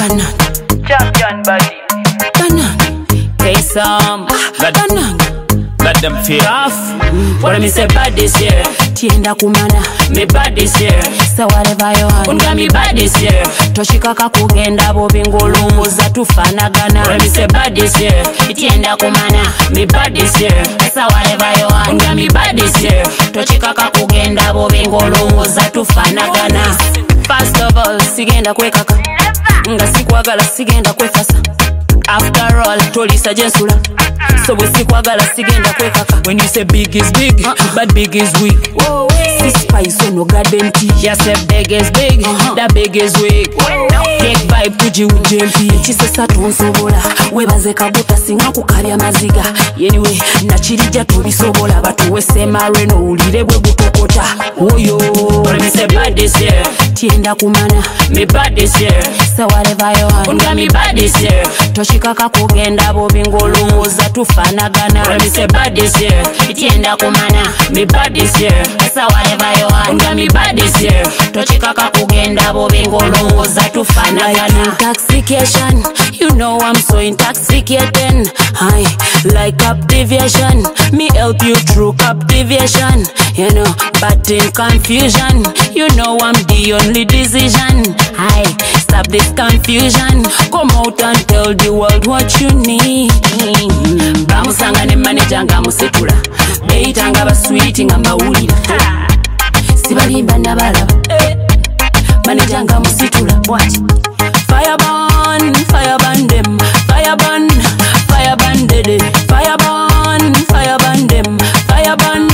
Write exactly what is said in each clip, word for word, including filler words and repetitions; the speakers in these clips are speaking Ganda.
Banana. Champion body. Banana. Hey some. Banana. Let them feel Tough. What I me say bad this year. Tienda kumana. Me bad this year. Say whatever you want. Unga me bad this year. Toshikaka kugenda bobi ngolongoza tufanagana. What I me say bad this year. Tienda kumana. Me bad this year. Say whatever you want. Unga me bad this year. Toshikaka kugenda bobi ngolongoza tufanagana. First of all, sigenda kwekaka. Nga sikwagala sigenda kwefasa. After all, tolisa jensula. So we sikwagala sigenda kwekaka. When you say big is big, uh-uh. but big is weak. Whoa, sis spice no garden tea. Yes, say big is big, uh-huh. that big is weak. Take vibe to G J M P. Chisesa tonsobola, webaze kabuta singa kukalya maziga. Anyway, nachirija tubisobola batuwe semare no ulire bwe butokota. Oyo, when me say bad this year, tienda kumana. Me bad this year, say whatever you want. Unga me bad this year. Toshikaka kugenda bobi ngolongoza tufanagana. When me say bad this year, tienda kumana. Me bad this year, say whatever you want. Unga me bad this year. Toshikaka kugenda bobi ngolongoza tufanagana. Intoxication, you know I'm so intoxicating. High, like captivation. Me help you through captivation. You know, but in confusion, you know I'm the only decision. High, stop this confusion. Come out and tell the world what you need. Bamusanga ne manager nga musekula. Beitanga ba sweet nga mawulira. Sibalimba nabalaba. Manager nga musitula. Watch. Fire burn, fire burn them. Fire burn, fire burn them. Fire burn, fire burn them. Fire burn.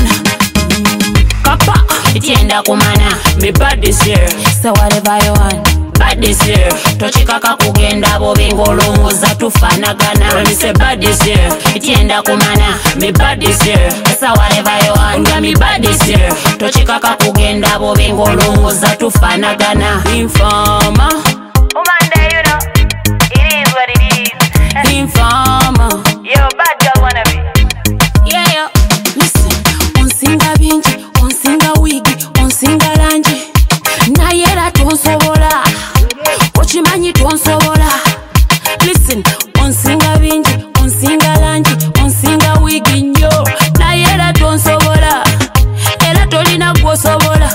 Kapa, itienda kumana. Me bad this year, say whatever you want. Bad this year, tochikaka kugenda bobi ngolongoza tufanagana. When me say bad this year, itienda kumana. Me bad this year, say whatever you want. Unga me bad this year, tochikaka kugenda bobi ngolongoza tufanagana. Informer. Woman there, you know, it is what it is. Informer. Yo, bad girl wanna be. Yeah, yeah. Listen, onsinga bingi, onsinga wigi, onsinga lanji. Nayera tonsobola, ochimanyi tonsobola. Listen, onsinga bingi, onsinga lanji, onsinga wigi nyo. Nayera tonsobola, era tolina gwosobola.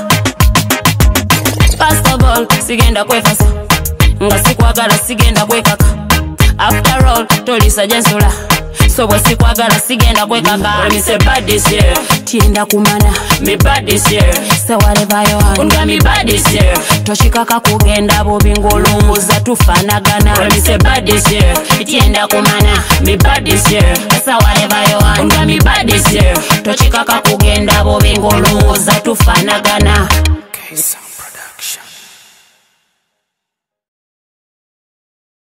First of all, sigenda kwefasa. Nga sikwagala sigenda kwekaka. After all, tolisa jensula. So bwe sikwagala sigenda kwekaka. When me say bad this year, tienda kumana. Me bad this year, say whatever you want. Unga me bad this year, toshikaka kugenda bobi ngolongoza tufanagana. When me say bad this year, tienda kumana. Me bad this year, say whatever you want. Unga me bad this year, toshikaka kugenda bobi ngolongoza tufanagana. Okay, so